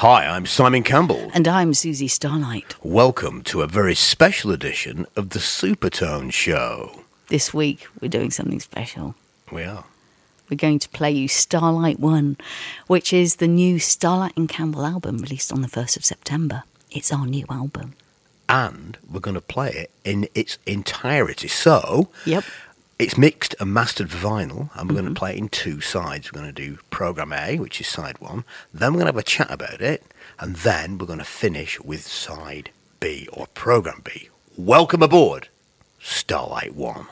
Hi, I'm Simon Campbell. And I'm Susie Starlight. Welcome to a very special edition of the Supertone Show. This week, we're doing something special. We are. We're going to play you Starlight 1, which is the new Starlight and Campbell album released on the 1st of September. It's our new album. And we're going to play it in its entirety. So, Yep. It's mixed and mastered for vinyl, and we're going to play it in two sides. We're going to do Program A, which is side one, then we're going to have a chat about it, and then we're going to finish with side B, or Program B. Welcome aboard, Starlight 1.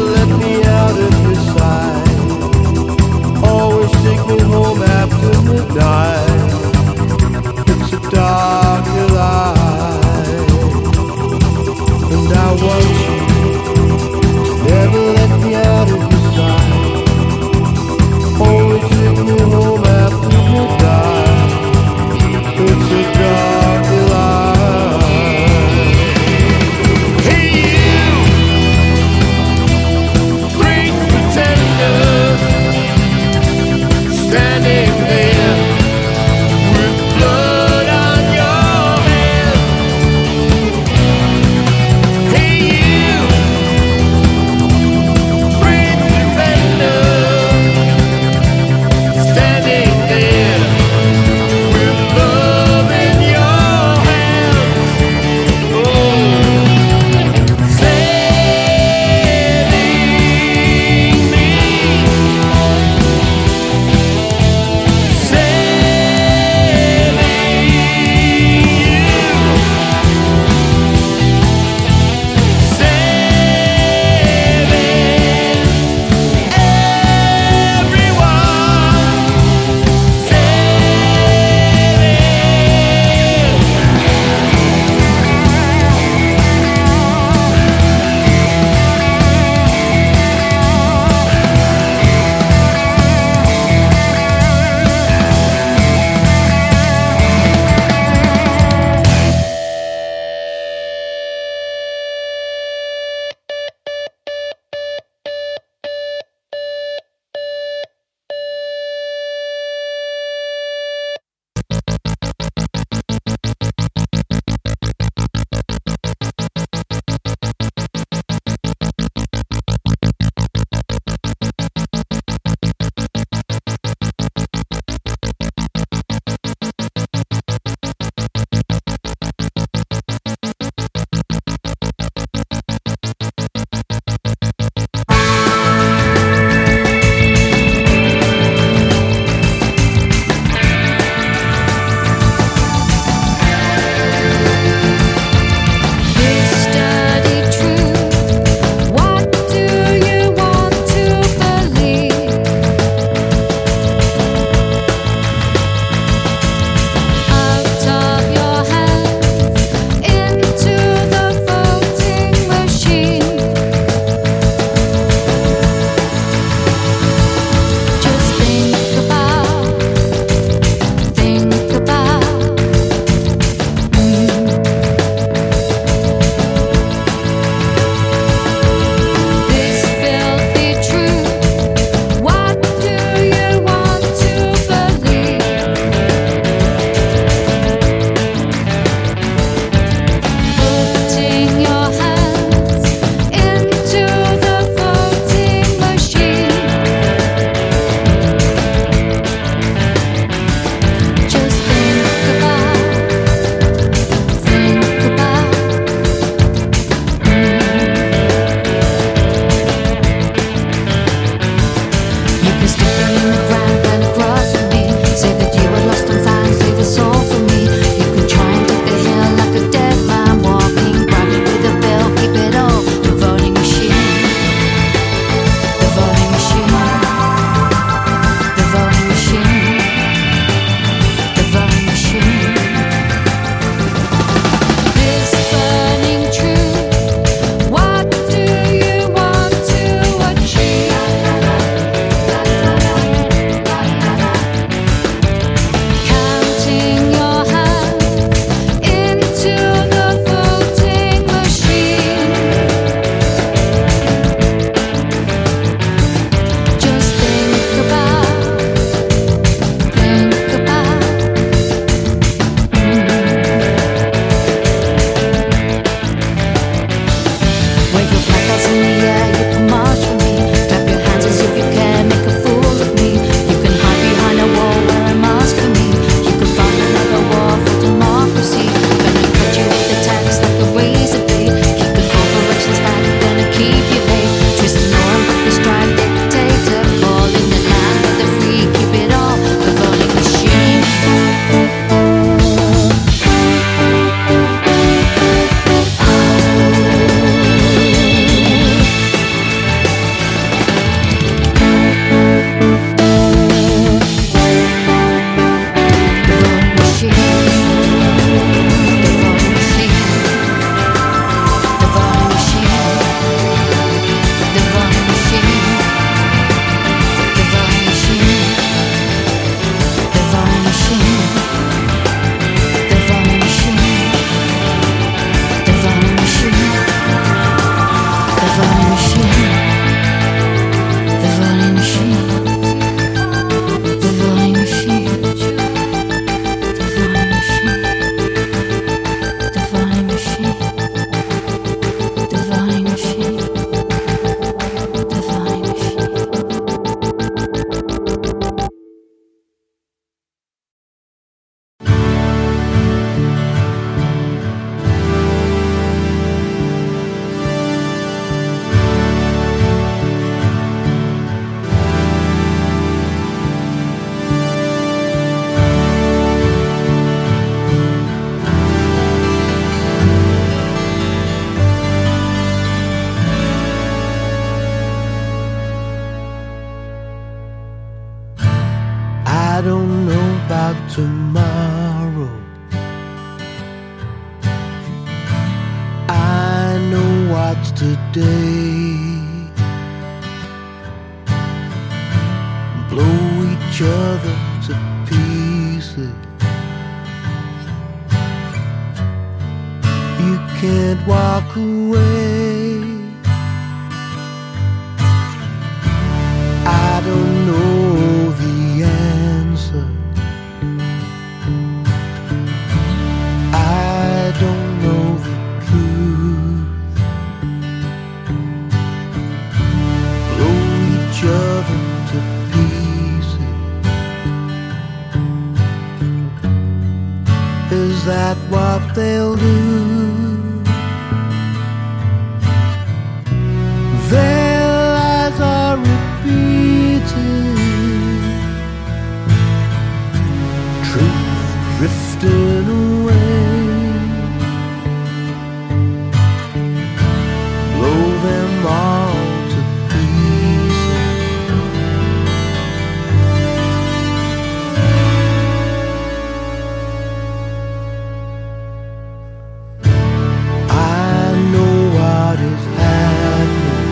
Always take me home after midnight. I don't know about tomorrow. I know what's today. Blow each other to pieces. You can't walk away. I don't know the answer. I don't know the truth. Blow each other to pieces. Is that what they'll do? Their lies are repeated. Truth drifting away. Blow them all to pieces. I know what is happening.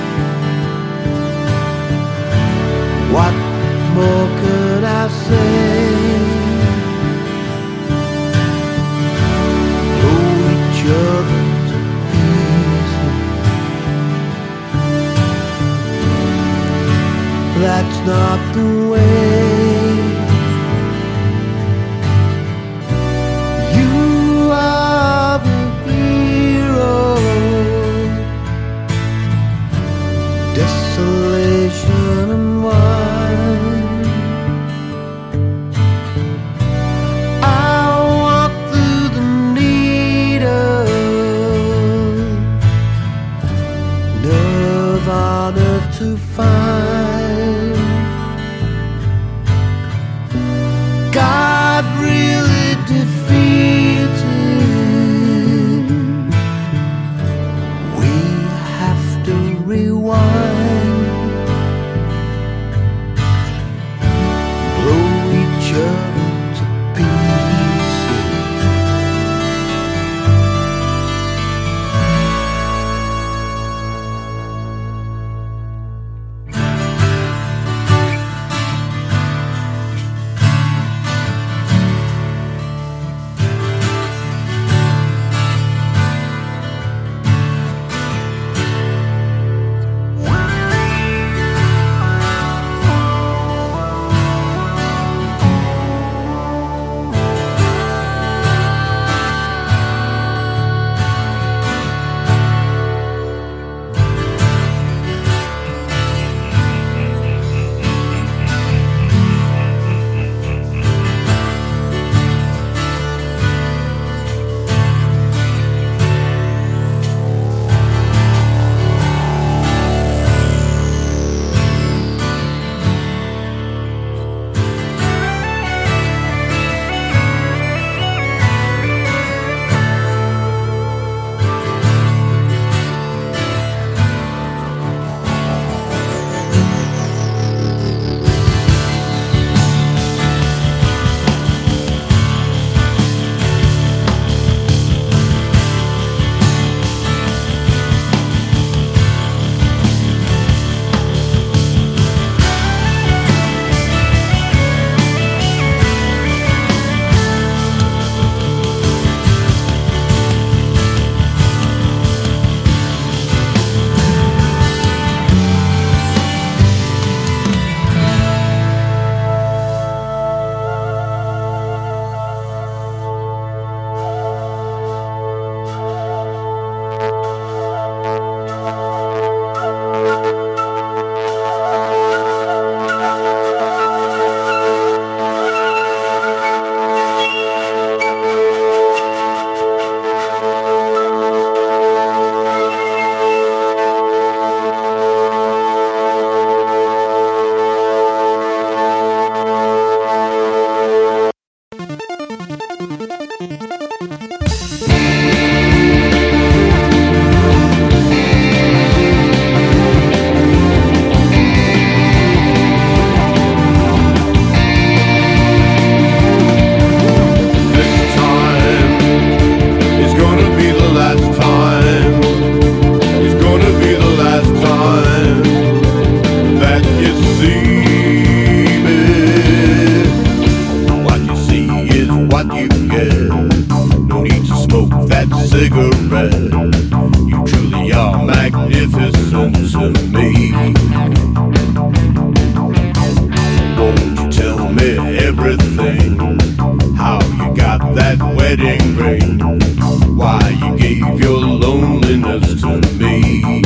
What more could I say? Blow each other to pieces. That's not the way. You are the hero. Desolation and wine. I walk through the needle. Nirvana to find. God really defeated. We have to rewind. Blow each other to pieces. thing. How you got that wedding ring? Why you gave your loneliness to me?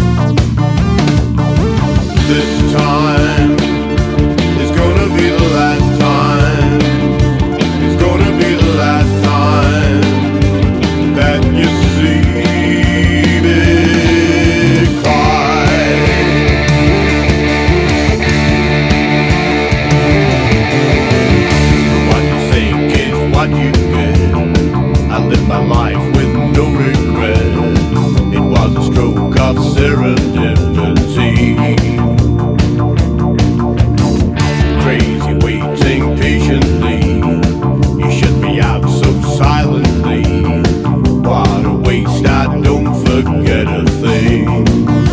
This time is gonna be the last time. It's gonna be the last time that you see me cry. What you think is what you get. I live my life with no regret. It was a stroke of serendipity. Crazy waiting patiently. You shut me out so silently. What a waste, I don't forget a thing.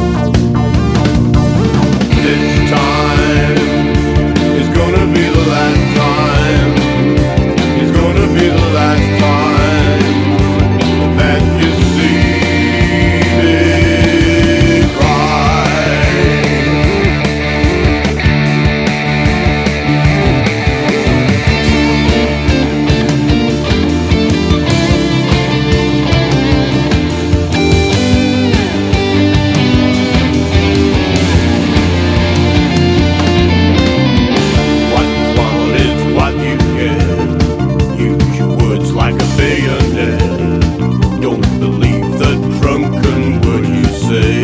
This time is gonna be the last time. It's gonna be the last time that you see me cry. What you want is what you get. Use your words like a bayonet. Don't believe the drunken word you say.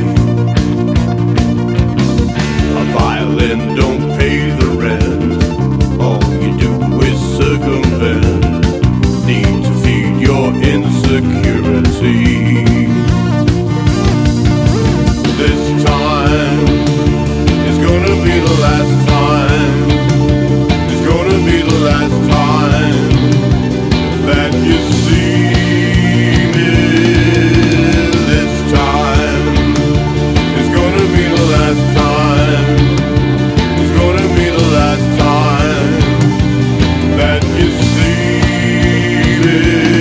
A violin don't pay the rent. All you do is circumvent. Need to feed your insecurity. This time is gonna be the last time. It's gonna be the last time that you see me. This time is gonna be the last time. It's gonna be the last time that you see me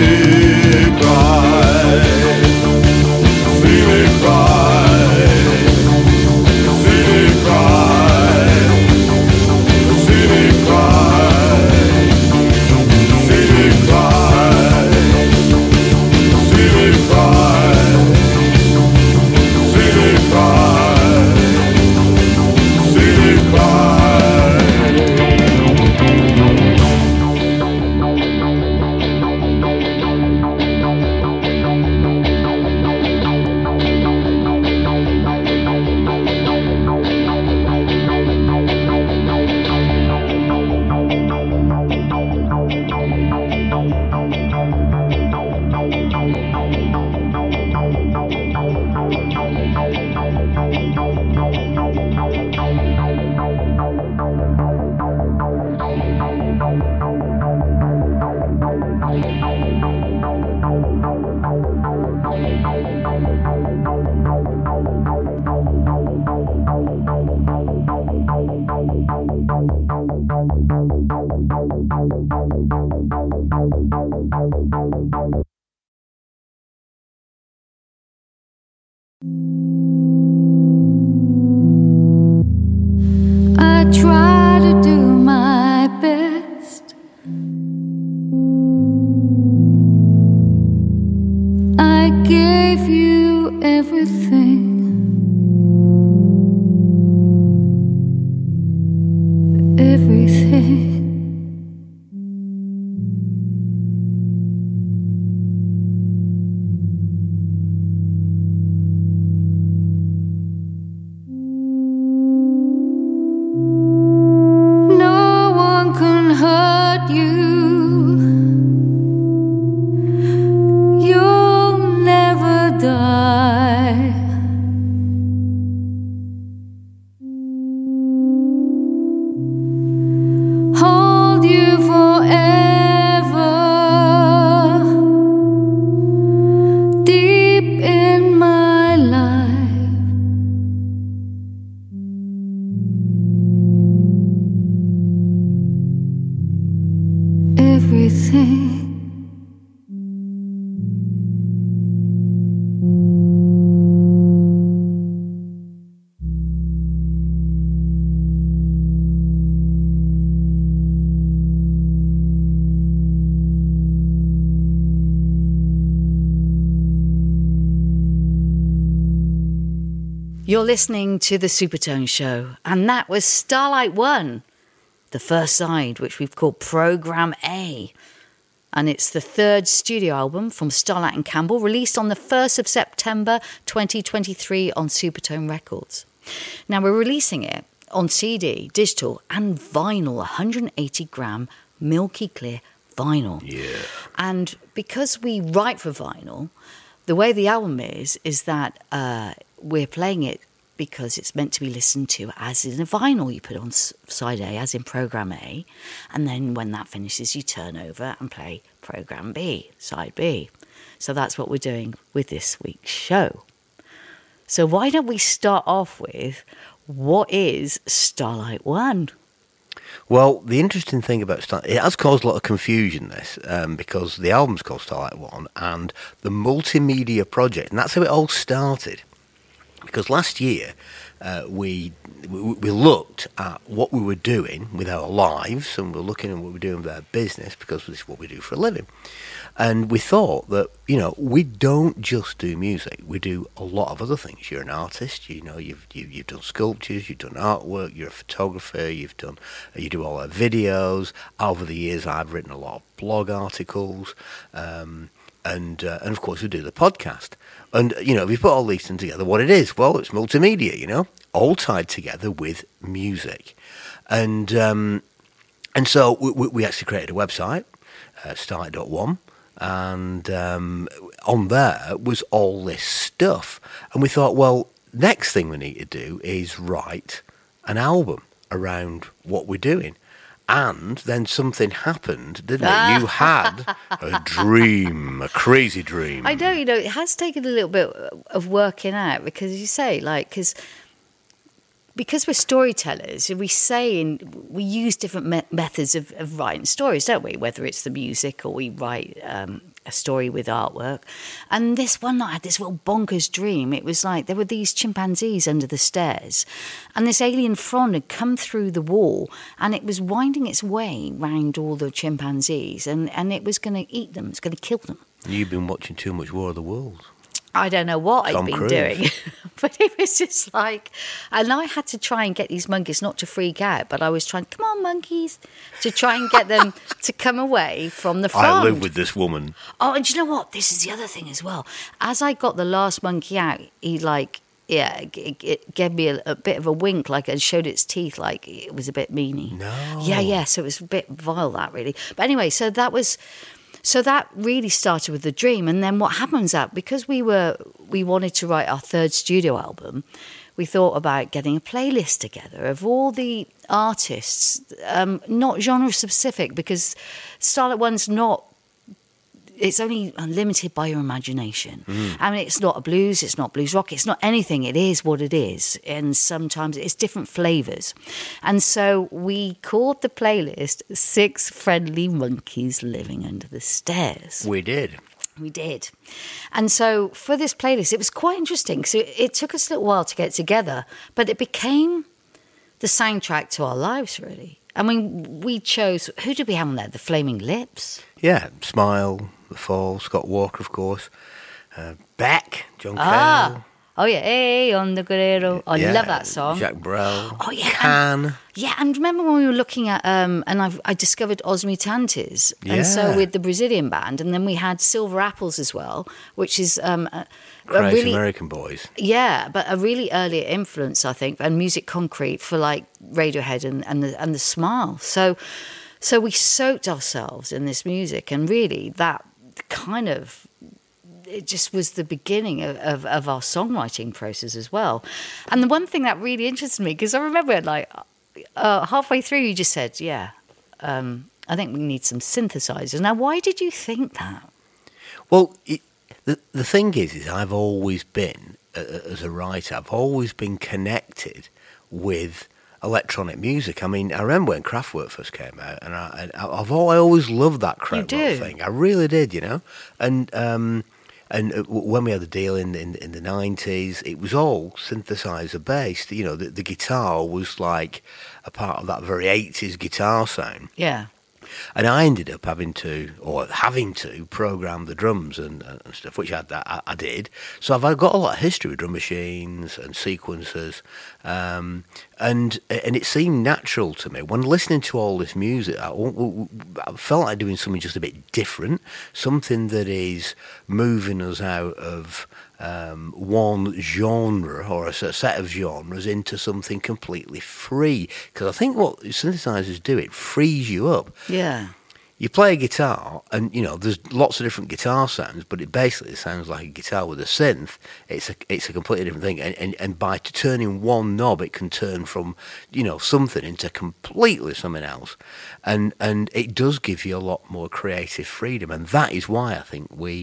cry. See me cry. See me cry. See me cry. See me cry. See me cry. See me cry. See me cry. I try to do my best. I gave you everything. Everything. No one can hurt you. You'll never die. Hold you forever. Deep in my life. Everything. You're listening to The Supertone Show, and that was Starlight One, the first side, which we've called Program A. And it's the third studio album from Starlight and Campbell, released on the 1st of September 2023 on Supertone Records. Now, we're releasing it on CD, digital, and vinyl, 180 gram milky clear vinyl. Yeah. And because we write for vinyl, the way the album is that we're playing it because it's meant to be listened to as in a vinyl. You put on side A, as in Program A, and then when that finishes, you turn over and play Program B, side B. So that's what we're doing with this week's show. So why don't we start off with, what is Starlight One? Well, the interesting thing about Starlight, it has caused a lot of confusion, this, because the album's called Starlight One, and the multimedia project, and that's how it all started. Because last year we looked at what we were doing with our lives, and we were looking at what we were doing with our business, because this is what we do for a living. And we thought that, we don't just do music. We do a lot of other things. You're an artist. You've done sculptures. You've done artwork. You're a photographer. You do all our videos. Over the years, I've written a lot of blog articles, and of course we do the podcast. And if you put all these things together, what it is? Well, it's multimedia. All tied together with music, and so we actually created a website, Starlight.one. And on there was all this stuff. And we thought, well, next thing we need to do is write an album around what we're doing. And then something happened, didn't it? You had a dream, a crazy dream. I know, it has taken a little bit of working out, because you say, because we're storytellers, we use different methods of writing stories, don't we? Whether it's the music or we write a story with artwork. And this one night I had this little bonkers dream. It was like there were these chimpanzees under the stairs, and this alien frond had come through the wall, and it was winding its way round all the chimpanzees, and it was going to eat them. It's going to kill them. You've been watching too much War of the Worlds. I don't know what Tom I'd been Cruise. doing, but it was just and I had to try and get these monkeys not to freak out, but I was trying, come on monkeys, to try and get them to come away from the front. I live with this woman. Oh, and do you know what? This is the other thing as well. As I got the last monkey out, he it gave me a bit of a wink, and showed its teeth, like it was a bit meany. No. Yeah, so it was a bit vile, that really. But anyway, so that really started with the dream. And then what happens because we wanted to write our third studio album, we thought about getting a playlist together of all the artists, not genre specific, because Starlight One's it's only limited by your imagination. I mean, it's not blues rock, it's not anything. It is what it is. And sometimes it's different flavours. And so we called the playlist 6 Friendly Monkeys Living Under the Stairs. We did. And so for this playlist, it was quite interesting. So it took us a little while to get together, but it became the soundtrack to our lives, really. I mean, we chose, who did we have on there? The Flaming Lips? Yeah, Smile, The Fall, Scott Walker, of course. Beck, John Cale. Oh, yeah. Hey, on the Guerrero. I Yeah, love that song. Jacques Brel. Oh, yeah. Can. And remember when we were looking at, and I discovered Os Mutantes. And so Yeah. with the Brazilian band, and then we had Silver Apples as well, which is a Crazy really... American Boys. Yeah, but a really early influence, I think, and Music Concrete for Radiohead and the Smile. So we soaked ourselves in this music, and really that kind of, it just was the beginning of our songwriting process as well. And the one thing that really interested me, because I remember halfway through you just said, I think we need some synthesizers. Now, why did you think that? Well, the thing is I've always been, as a writer, I've always been connected with electronic music. I mean, I remember when Kraftwerk first came out, and I always loved that Kraftwerk thing. I really did, And when we had the deal in the 90s, it was all synthesizer based. The guitar was like a part of that very 80s guitar sound. Yeah. And I ended up having to program the drums and stuff, which I did. So I've got a lot of history with drum machines and sequencers, and it seemed natural to me when listening to all this music. I felt like doing something just a bit different, something that is moving us out of one genre or a set of genres into something completely free. Because I think what synthesizers do, it frees you up. Yeah. You play a guitar, and there's lots of different guitar sounds, but it basically sounds like a guitar with a synth. It's a completely different thing, and by turning one knob, it can turn from something into completely something else, and it does give you a lot more creative freedom, and that is why I think we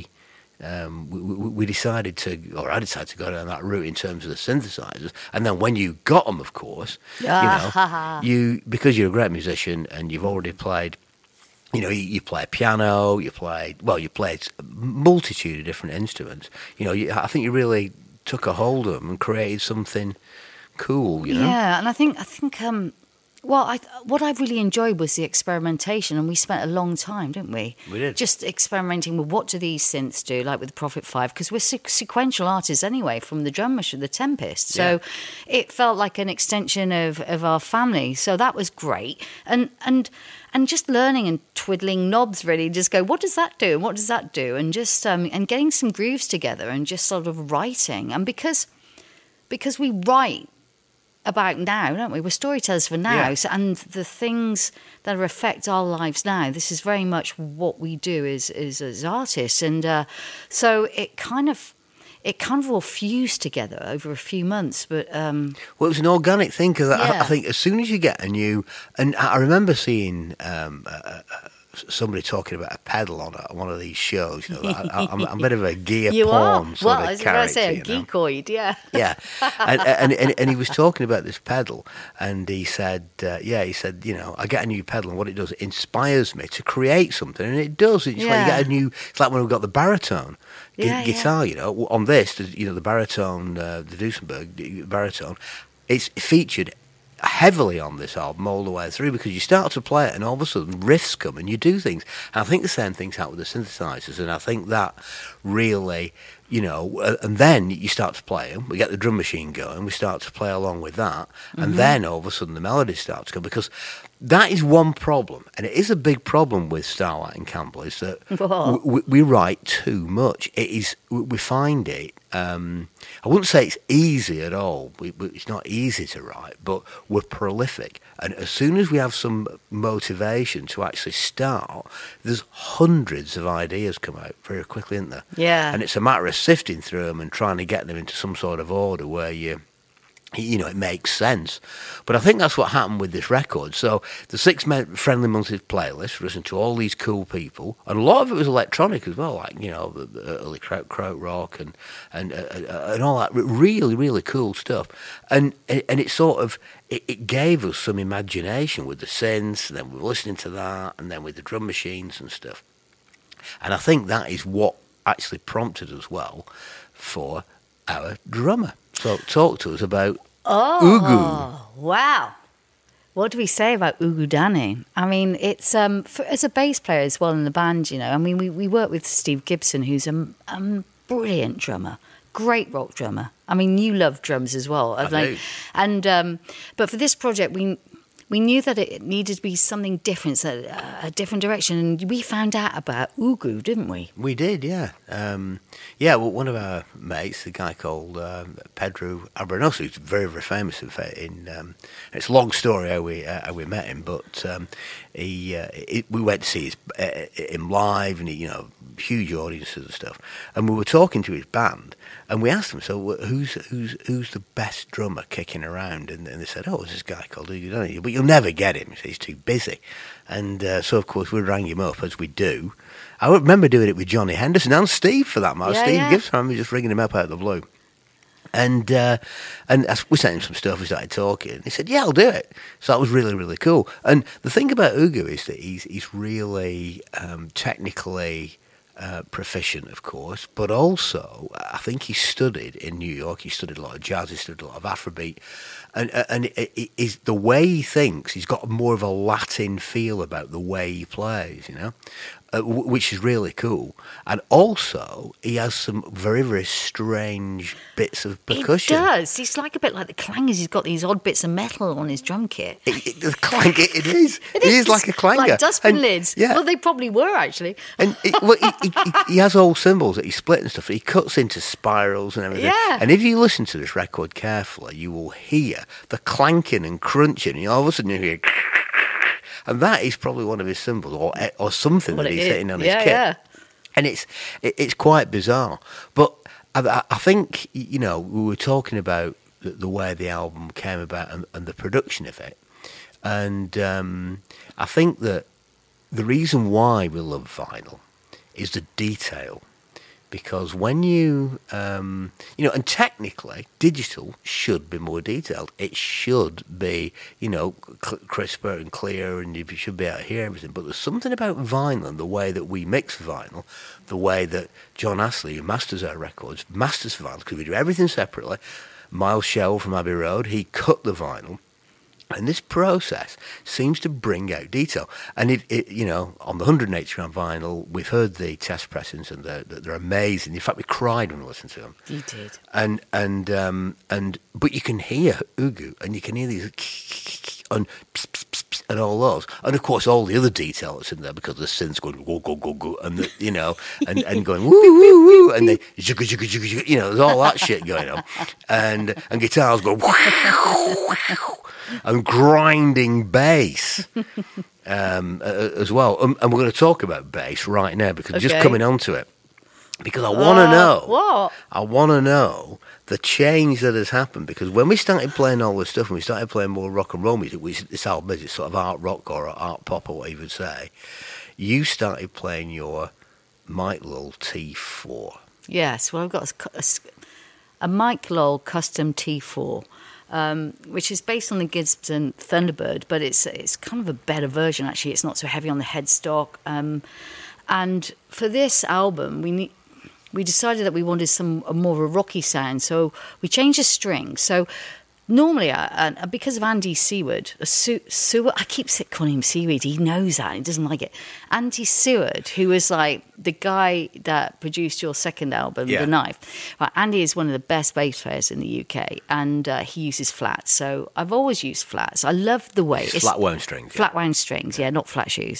decided to, or I decided to go down that route in terms of the synthesizers. And then when you got them, of course, because you're a great musician and you've already played. You play piano, you played a multitude of different instruments. I think you really took a hold of them and created something cool. Yeah, and I think what I really enjoyed was the experimentation, and we spent a long time, didn't we? We did. Just experimenting with what do these synths do, like with the Prophet 5, because we're sequential artists anyway from the drum machine, the Tempest. So it felt like an extension of our family. So that was great. And just learning and twiddling knobs, really, just go, what does that do? And what does that do? And just and getting some grooves together and just sort of writing. And because we write about now, don't we? We're storytellers for now. Yeah. So, and the things that affect our lives now, this is very much what we do as artists. And so it kind of all fused together over a few months. But well, it was an organic thing, because I think as soon as you get a new, and I remember seeing somebody talking about a pedal on one of these shows. I'm a bit of a gear porn sort of character. I was going to say a geekoid, yeah. Yeah, and he was talking about this pedal, and he said, I get a new pedal, and what it does, it inspires me to create something, and it does. It's like you get a new. It's like when we got the baritone. Guitar, on this, the baritone, the Duesenberg baritone, it's featured heavily on this album all the way through, because you start to play it and all of a sudden riffs come and you do things. And I think the same things happen with the synthesizers, and I think that really, and then you start to play them. We get the drum machine going, we start to play along with that, and then all of a sudden the melodies start to come, because that is one problem, and it is a big problem with Starlight and Campbell, is that we write too much. We find it, I wouldn't say it's easy at all. It's not easy to write, but we're prolific. And as soon as we have some motivation to actually start, there's hundreds of ideas come out very quickly, isn't there? Yeah. And it's a matter of sifting through them and trying to get them into some sort of order where it makes sense. But I think that's what happened with this record. So the 6 Friendly Monthly playlist, listened to all these cool people, and a lot of it was electronic as well, like the early krautrock and all that really, really cool stuff. And it sort of it gave us some imagination with the synths, and then we were listening to that, and then with the drum machines and stuff. And I think that is what actually prompted us well for our drummer. So talk to us about Ugu. Wow. What do we say about Ugu Danny? I mean, it's as a bass player as well in the band, I mean, we work with Steve Gibson, who's a brilliant drummer, great rock drummer. I mean, you love drums as well. I do. And but for this project, we knew that it needed to be something different, a different direction, and we found out about Ugu, didn't we? We did, yeah. Well, one of our mates, a guy called Pedro Abranoso, who's very, very famous in it's a long story how we met him, but we went to see him live, and huge audiences and stuff, and we were talking to his band, and we asked him, so who's the best drummer kicking around? And they said, it's this guy called Ugu Danny, but you'll never get him. He's too busy. And so, of course, we rang him up, as we do. I remember doing it with Johnny Henderson and Steve, for that matter. Steve Gibson, I remember just ringing him up out of the blue. And as we sent him some stuff, we started talking, and he said, I'll do it. So that was really, really cool. And the thing about Ugu is that he's really technically proficient, of course, but also I think he studied in New York. He studied a lot of jazz, he studied a lot of Afrobeat, and it is the way he thinks. He's got more of a Latin feel about the way he plays, which is really cool. And also, he has some very, very strange bits of percussion. He does. He's like a bit like the Clangers. He's got these odd bits of metal on his drum kit. The clang, it is. It is like a clanger. Like dustbin lids. Yeah. Well, they probably were, actually. And he has all cymbals that he split and stuff. He cuts into spirals and everything. Yeah. And if you listen to this record carefully, you will hear the clanking and crunching. And all of a sudden you hear... And that is probably one of his cymbals, or something that he's hitting on his kit. Yeah. And it's quite bizarre. But I think, we were talking about the way the album came about and the production of it. And I think that the reason why we love vinyl is the detail. Because when and technically, digital should be more detailed. It should be, crisper and clear, and you should be able to hear everything. But there's something about vinyl and the way that we mix vinyl, the way that John Astley, who masters our records, masters vinyl, because we do everything separately. Miles Shell from Abbey Road, he cut the vinyl. And this process seems to bring out detail. And on the 180 gram vinyl, we've heard the test pressings, and they're amazing. In fact, we cried when we listened to them. You did. But you can hear Ugu, and you can hear these and and all those, and of course all the other detail that's in there, because the synths going go go go go, and and going woo woo woo, and they there's all that shit going on, and guitars go and grinding bass as well, and we're going to talk about bass right now, because just coming onto it, because I want to know what I want to know the change that has happened, because when we started playing all this stuff and we started playing more rock and roll music, which this album is, it's sort of art rock or art pop or what you would say, you started playing your Mike Lowell T4. Yes, well, I've got a Mike Lowell custom T4, which is based on the Gibson Thunderbird, but it's kind of a better version, actually. It's not so heavy on the headstock. And for this album, we decided that we wanted a more of a rocky sound, so we changed the string. So normally, because of Andy Seward, I keep calling him Seaweed, he knows that, he doesn't like it. Andy Seward, who was like the guy that produced your second album, The Knife. Right, Andy is one of the best bass players in the UK, and he uses flats. So I've always used flats. I love the way it's flat wound strings. Flat wound strings, not flat shoes.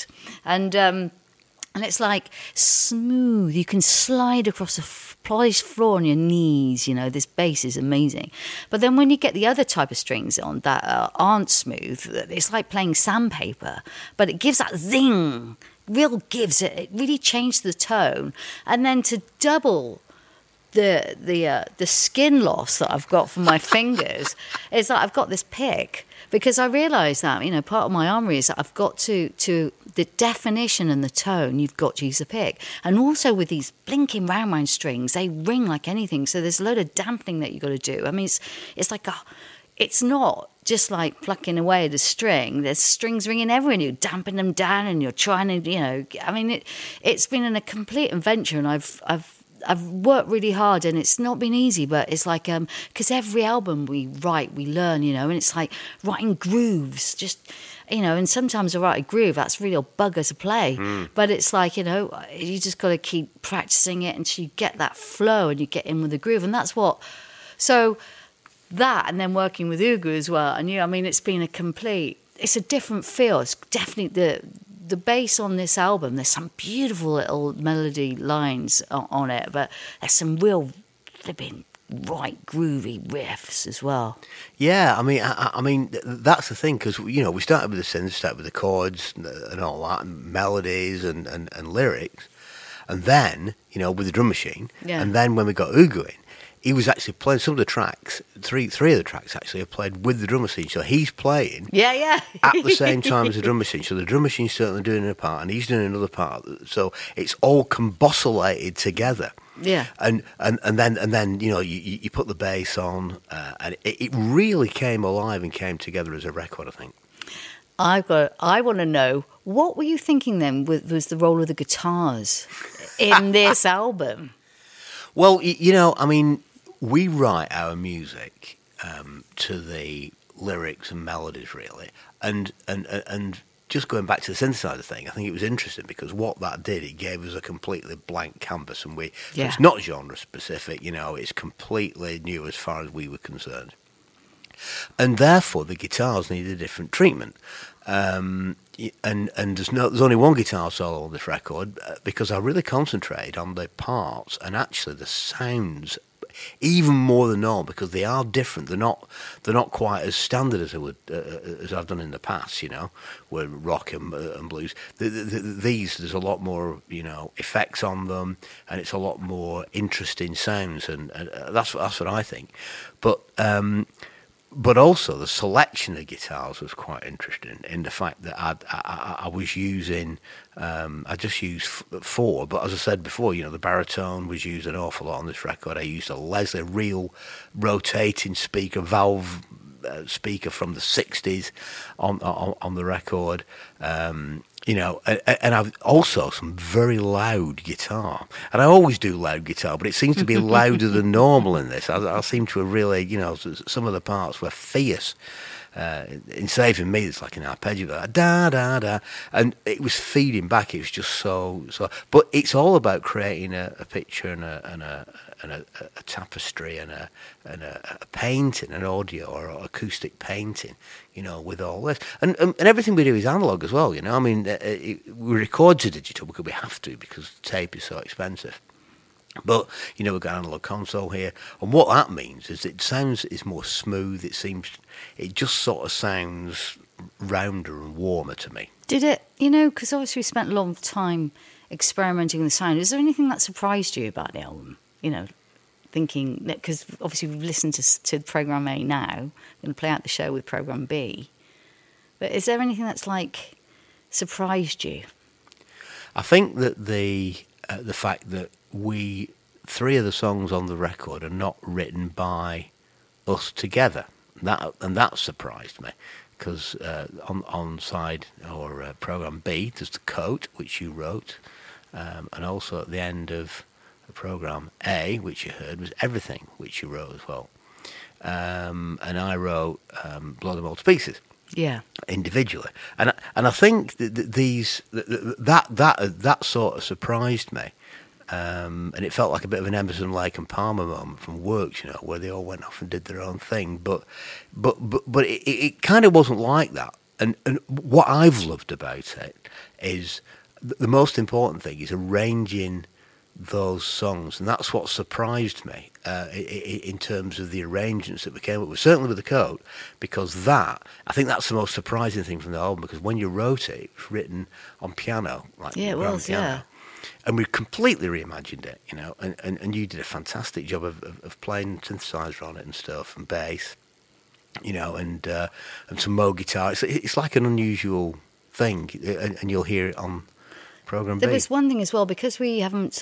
And it's like smooth. You can slide across a polished floor on your knees. This bass is amazing. But then when you get the other type of strings on that aren't smooth, it's like playing sandpaper. But it gives that zing, real gives. It really changed the tone. And then to double the skin loss that I've got from my fingers, is that I've got this pick. Because I realised that, part of my armoury is that I've got to the definition and the tone, you've got to use a pick. And also with these blinking round strings, they ring like anything. So there's a load of dampening that you've got to do. I mean, it's like it's not just like plucking away at a string. There's strings ringing everywhere, and you dampen them down, and you're trying to, I mean, it's been a complete adventure, and I've worked really hard, and it's not been easy, but it's like, because every album we write, we learn, and it's like writing grooves, just, and sometimes I write a groove, that's really a bugger to play, but it's like, you just got to keep practicing it until you get that flow and you get in with the groove, and that's what, so that, and then working with Ugu as well, and it's been it's a different feel, it's definitely the bass on this album, there's some beautiful little melody lines on it, but there's some real flipping right groovy riffs as well. Yeah, I mean that's the thing, because we started with the synths, started with the chords and all that, and melodies and lyrics, and then with the drum machine, and then when we got Ugu in, he was actually playing some of the tracks. Three of the tracks actually are played with the drum machine. So he's playing at the same time as the drum machine. So the drum machine's certainly doing a part, and he's doing another part. So it's all combosylated together. Yeah. And then you put the bass on, and it really came alive and came together as a record, I think. I want to know, what were you thinking then was the role of the guitars in this album? Well, I mean, we write our music to the lyrics and melodies, really, and just going back to the synthesizer thing, I think it was interesting because what that did, it gave us a completely blank canvas, and so it's not genre specific, it's completely new as far as we were concerned, and therefore the guitars needed a different treatment. And there's only one guitar solo on this record because I really concentrate on the parts and actually the sounds even more than normal because they are different. They're not quite as standard as as I've done in the past. Where rock and blues. These there's a lot more effects on them, and it's a lot more interesting sounds, and that's what I think. But also the selection of guitars was quite interesting in the fact that I was using, I just used 4, but as I said before, the baritone was used an awful lot on this record. I used a Leslie real rotating speaker, valve speaker from the 60s on the record. And I've also some very loud guitar. And I always do loud guitar, but it seems to be louder than normal in this. I seem to have really, some of the parts were fierce. In Saving Me, it's like an arpeggio, like da da da, and it was feeding back. It was just so. But it's all about creating a picture and a tapestry and a painting, an audio or acoustic painting. With all this, and everything we do is analog as well. I mean, we record to digital because we have to because tape is so expensive. But we've got an analog console here, and what that means is is more smooth. It just sort of sounds rounder and warmer to me. Did it? Because obviously we spent a lot of time experimenting with the sound. Is there anything that surprised you about the album? Thinking that because obviously we've listened to Program A now, we're going to play out the show with Program B. But is there anything that's surprised you? I think that the fact that 3 of the songs on the record are not written by us together. That surprised me because on side or Program B there's The Coat, which you wrote, and also at the end of Program A, which you heard, was Everything, which you wrote as well, and I wrote Blow Them All to Pieces. Yeah, individually, and I think that sort of surprised me. And it felt like a bit of an Emerson, Lake and Palmer moment from Works, where they all went off and did their own thing. But it kind of wasn't like that. And what I've loved about it is the most important thing is arranging those songs, and that's what surprised me in terms of the arrangements that we came up with. Certainly with The Coat, because I think that's the most surprising thing from the album. Because when you wrote it, it was written on piano, it was, piano. yeah. And we completely reimagined it, and you did a fantastic job of playing synthesizer on it and stuff, and bass, and some Moog guitar. It's like an unusual thing, and you'll hear it on Program B. There was one thing as well, because we haven't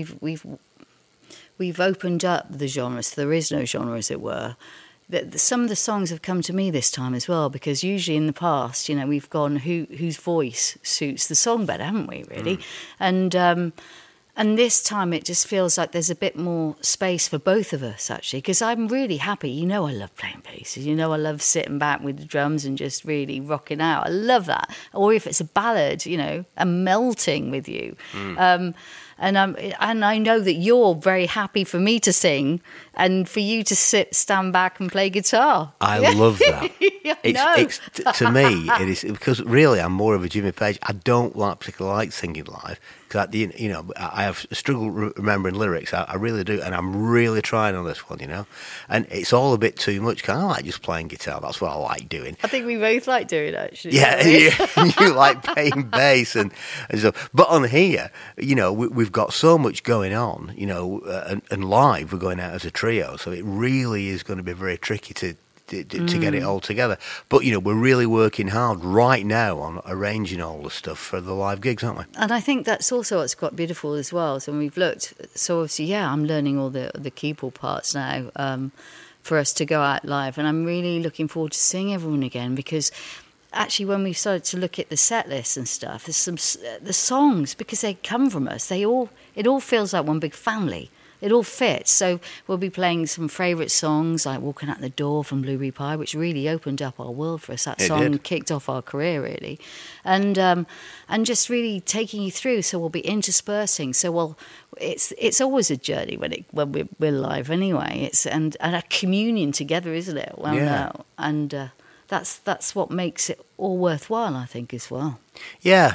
we've opened up the genre, so there is no genre, as it were. Some of the songs have come to me this time as well, because usually in the past, we've gone whose voice suits the song better, haven't we, really? And this time it just feels like there's a bit more space for both of us, actually, because I'm really happy. I love playing basses. I love sitting back with the drums and just really rocking out. I love that. Or if it's a ballad, I'm melting with you. And I know that you're very happy for me to sing and for you to stand back and play guitar. I love that. It's to me, it is because really I'm more of a Jimmy Page. I don't particularly like singing live because I have struggled remembering lyrics. I really do, and I'm really trying on this one. And it's all a bit too much. Cause I like just playing guitar. That's what I like doing. I think we both like doing it, actually. Yeah, you like playing bass and stuff. But on here, we've got so much going on. And live we're going out as a trio, so it really is going to be very tricky to get it all together. But we're really working hard right now on arranging all the stuff for the live gigs, aren't we? And I think that's also what's quite beautiful as well. So when we've looked, so obviously, I'm learning all the keyboard parts now for us to go out live, and I'm really looking forward to seeing everyone again, because actually, when we started to look at the set list and stuff, there's some the songs, because they come from us. It all feels like one big family. It all fits. So we'll be playing some favourite songs like "Walking Out the Door" from Blueberry Pie, which really opened up our world for us. That song kicked off our career really, and just really taking you through. So we'll be interspersing. So it's always a journey when we're live anyway. It's and a communion together, isn't it? That's what makes it all worthwhile, I think, as well. Yeah.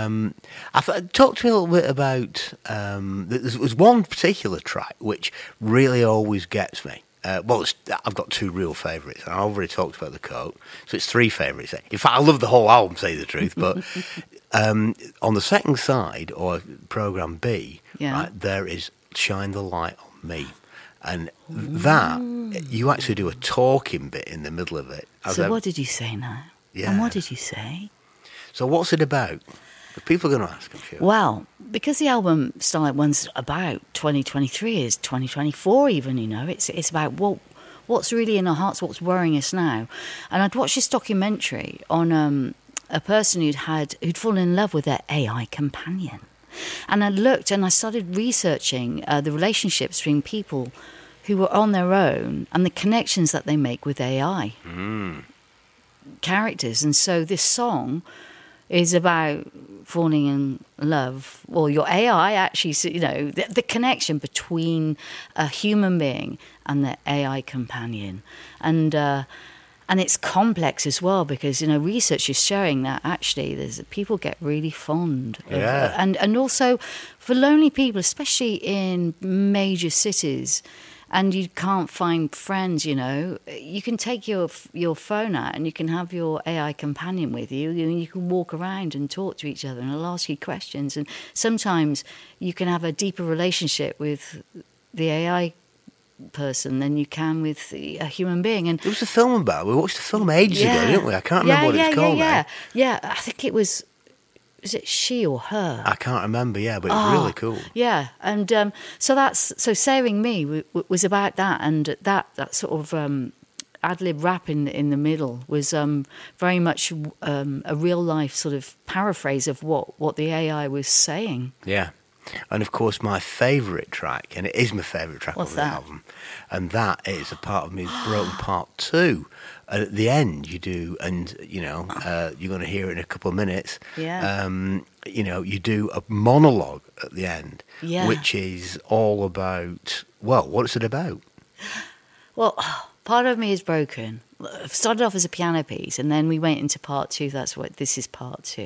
Talk to me a little bit about. There was one particular track which really always gets me. I've got two real favourites. I already talked about The Coat, so it's three favourites. In fact, I love the whole album, to say the truth. But on the second side, or Programme B, right, there is "Shine the Light on Me." And that, you actually do a talking bit in the middle of it. So what did you say now? Yeah. And what did you say? So what's it about? People are going to ask, I'm sure. Well, because the album Starlight One's about 2023, is 2024 even, it's about what's really in our hearts, what's worrying us now. And I'd watched this documentary on a person who'd fallen in love with their AI companion. And I looked and I started researching the relationships between people who were on their own and the connections that they make with AI characters. And so this song is about falling in love, or your AI actually, the connection between a human being and the AI companion. And it's complex as well, because, research is showing that actually people get really fond of it. And also for lonely people, especially in major cities, and you can't find friends, you can take your phone out and you can have your AI companion with you. You can walk around and talk to each other and it'll ask you questions. And sometimes you can have a deeper relationship with the AI person than you can with a human being. And there was a film about it. We watched the film ages ago, didn't we? I can't remember what it's called now. Yeah, I think it was it She or Her? I can't remember, but it's really cool. Yeah, and so Saving Me was about that, and that sort of ad-lib rap in the middle was very much a real-life sort of paraphrase of what the AI was saying. Yeah. And of course, my fafavourite track, and it is my favourite track of the album, and that is a part of me is Broken Part 2. And at the end, you do, and you're going to hear it in a couple of minutes. Yeah. You do a monologue at the end, which is all about. Well, what's it about? Well, Part of Me is Broken. It started off as a piano piece, and then we went into Part 2. That's what this is, Part 2.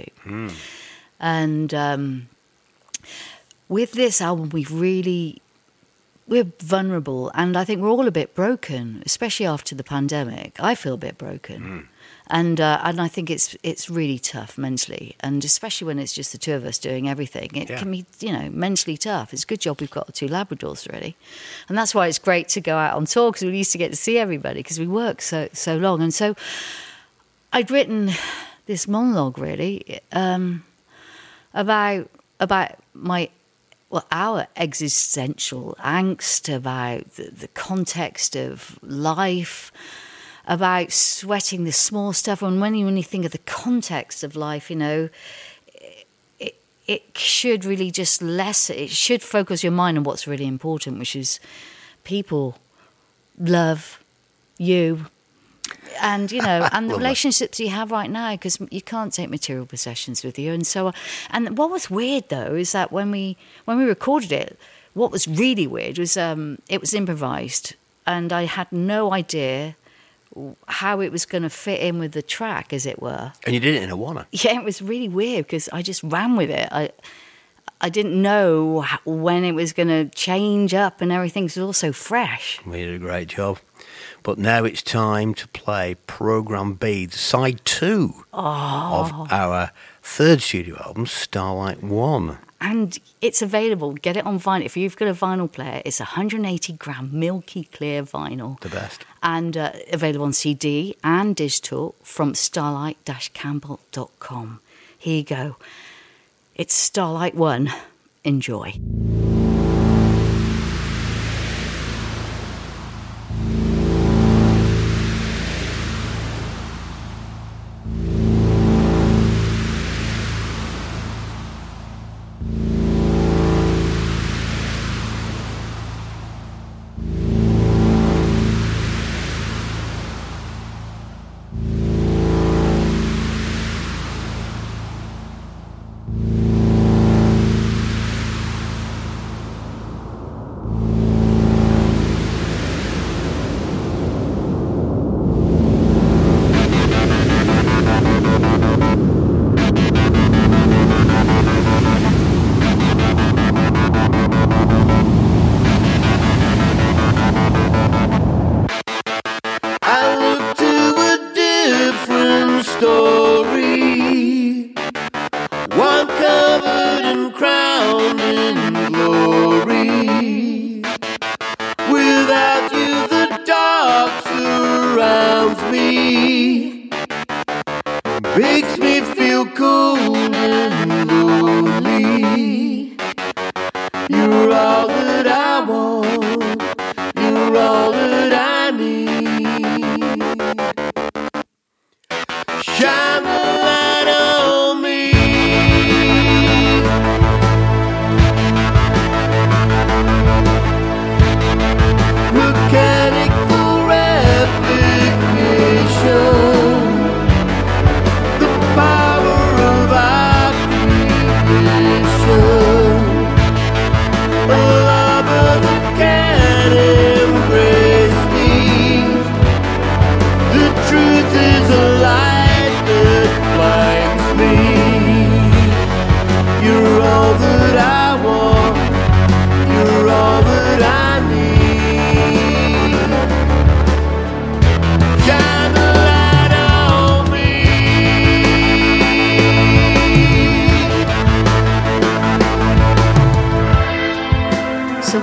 And with this album, we're vulnerable, and I think we're all a bit broken, especially after the pandemic. I feel a bit broken, and I think it's really tough mentally, and especially when it's just the two of us doing everything. It can be, mentally tough. It's a good job we've got 2 Labradors, really, and that's why it's great to go out on tour, because we used to get to see everybody because we work so long. And so I'd written this monologue really about our existential angst, about the context of life, about sweating the small stuff. And when you think of the context of life, it should really just it should focus your mind on what's really important, which is people, love, you, and and the relationships you have right now, because you can't take material possessions with you. And so, and what was weird though is that when we recorded it, what was really weird was it was improvised, and I had no idea how it was going to fit in with the track, as it were. And you did it in a wanna. Yeah, it was really weird because I just ran with it. I didn't know when it was going to change up and everything. It was all so fresh. We did a great job. But now it's time to play Programme B, side 2 of our third studio album, Starlight 1. And it's available. Get it on vinyl. If you've got a vinyl player, it's 180-gram milky clear vinyl. The best. And available on CD and digital from starlight-campbell.com. Here you go. It's Starlight 1. Enjoy.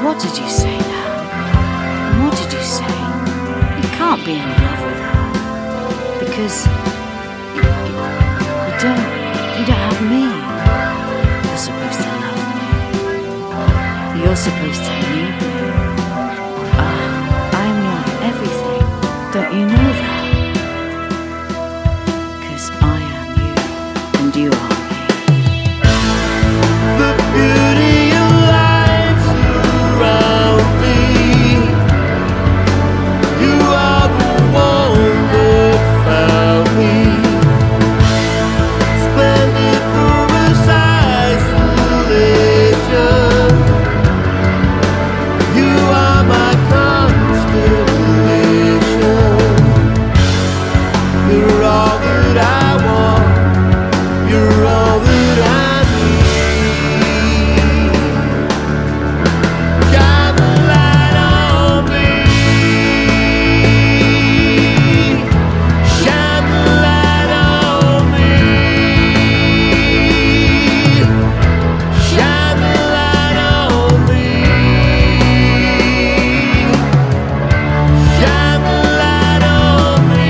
What did you say now? What did you say? You can't be in love with her because you don't have me. You're supposed to love me. You're supposed to need me. I'm your everything. Don't you know that? 'Cause I am you and you are me. The beauty of life surrounds me. You are the one that found me. Splendid for us isolation. You are my constellation. You're all that I want. You're all that I need. Shine the light on me. Shine the light on me. Shine the light on me. Shine the light on me.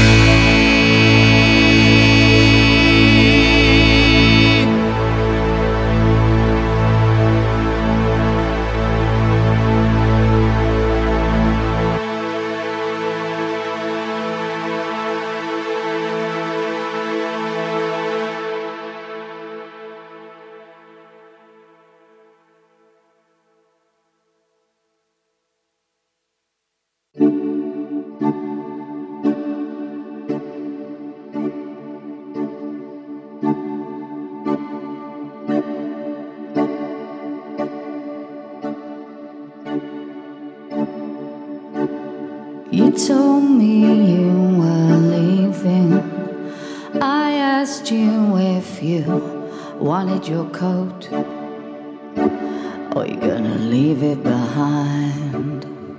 You told me you were leaving. I asked you if you wanted your coat, or you gonna leave it behind.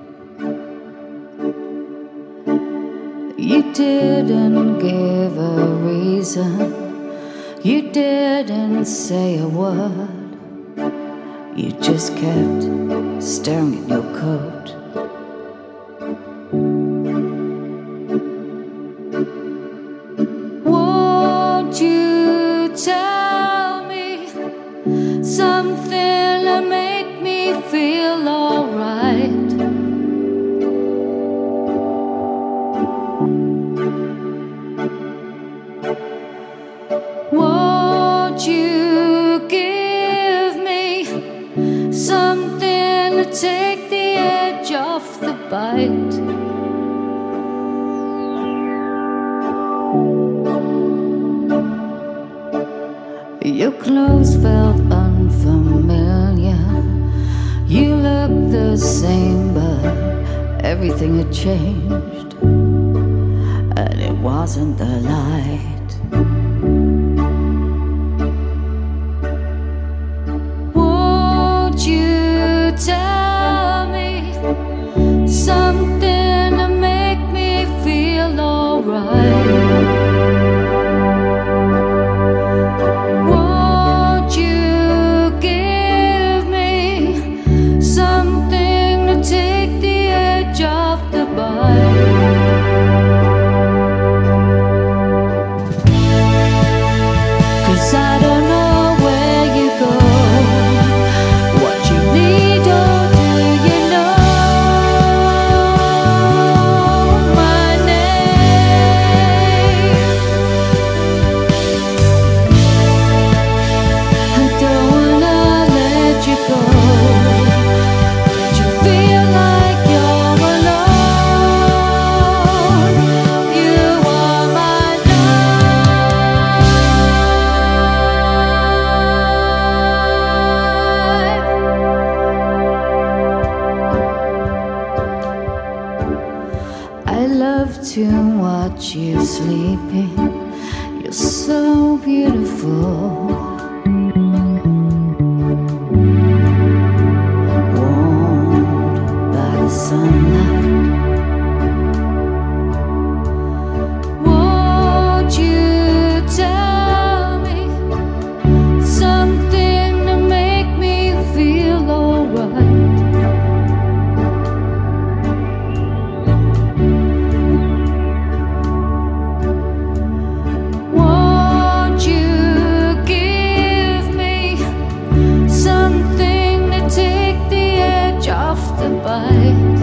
You didn't give a reason. You didn't say a word. You just kept staring at your coat. Won't you tell me something to make me feel alright? Won't you give me something to take the edge off the bite? Your clothes felt unfamiliar. You looked the same, but everything had changed, and it wasn't the light. Won't you tell me something to make me feel alright? Won't you give me something to take the edge off the bite? 'Cause I don't know where you go, what you need, or do you know my name? I don't wanna let you go, let you feel like you're alone. You are my life. I love to watch you sleeping. You're so beautiful. Warmed by the sunlight. Won't you tell me something to make me feel alright? just a bite.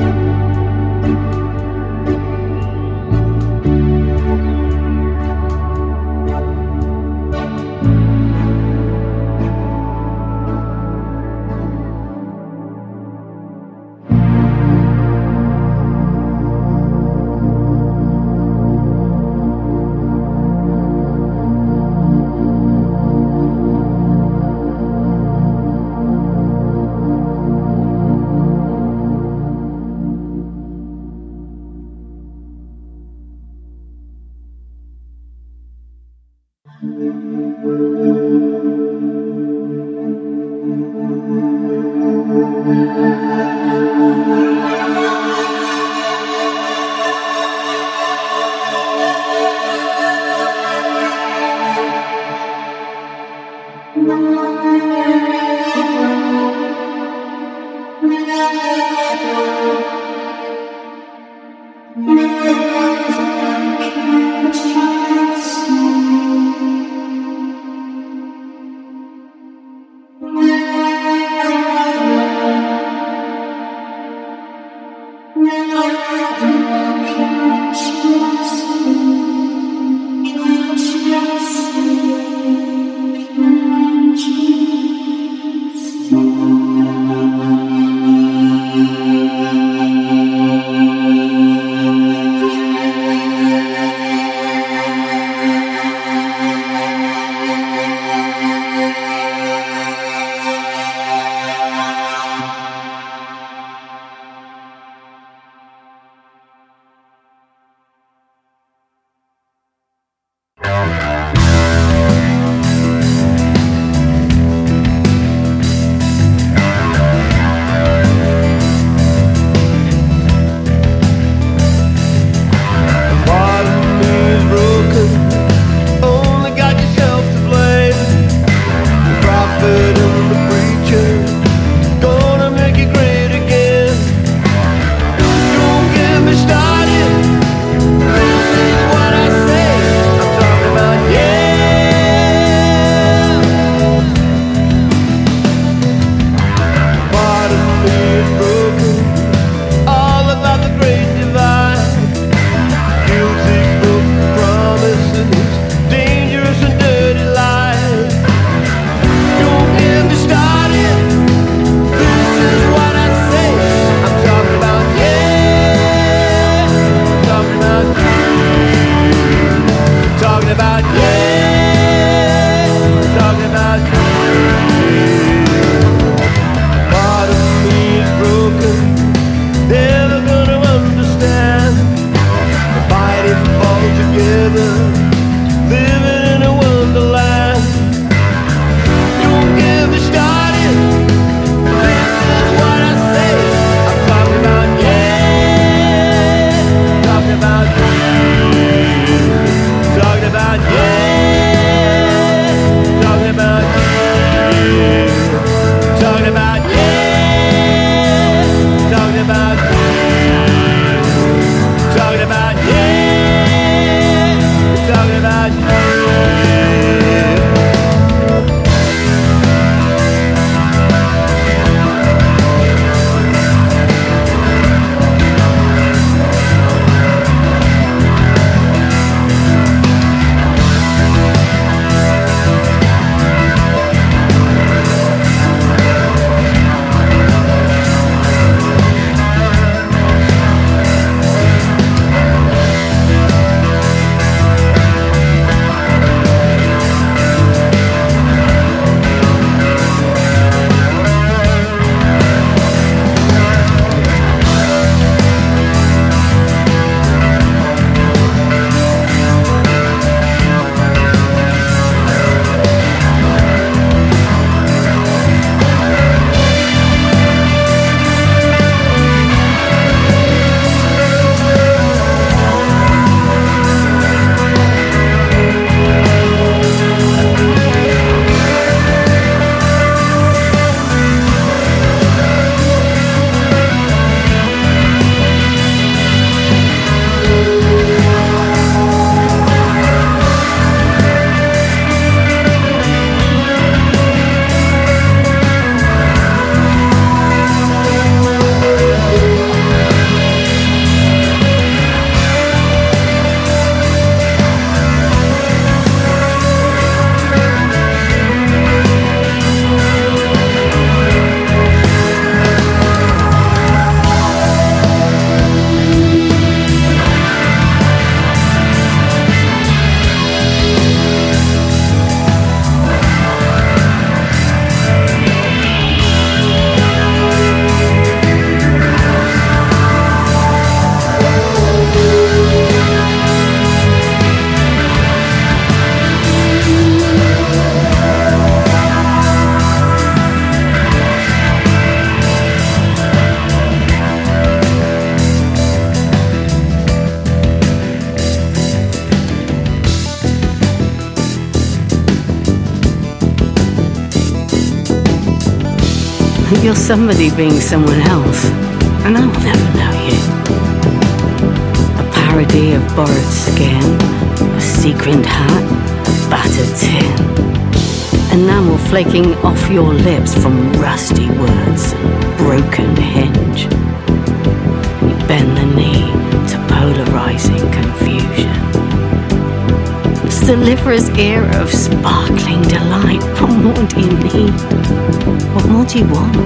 You're somebody being someone else, and I will never know you. A parody of borrowed skin, a sequined hat, a battered tin, enamel flaking off your lips from rusty words and broken hinge. You bend the knee to polarizing confusion. Stelliferous era of sparkling delight. What more do you need? What more do you want?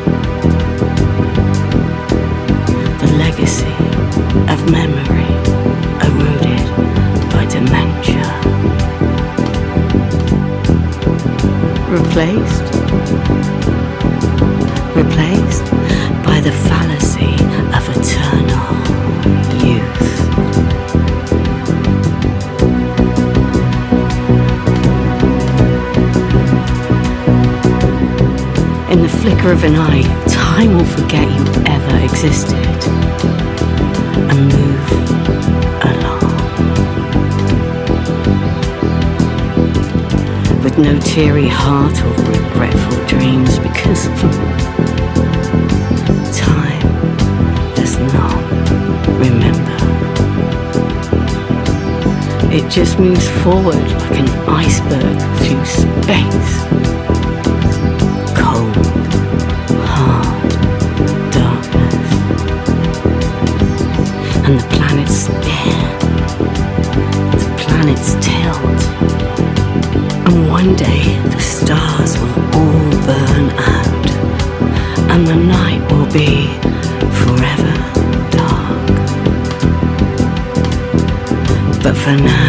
The legacy of memory eroded by dementia. Replaced by the fallacy of eternal youth. In the flicker of an eye, time will forget you ever existed and move along. With no teary heart or regretful dreams, because time does not remember. It just moves forward like an iceberg through space. Cold, hard darkness. And the planets spin, the planets tilt. And one day the stars will all burn out, and the night will be forever dark. But for now,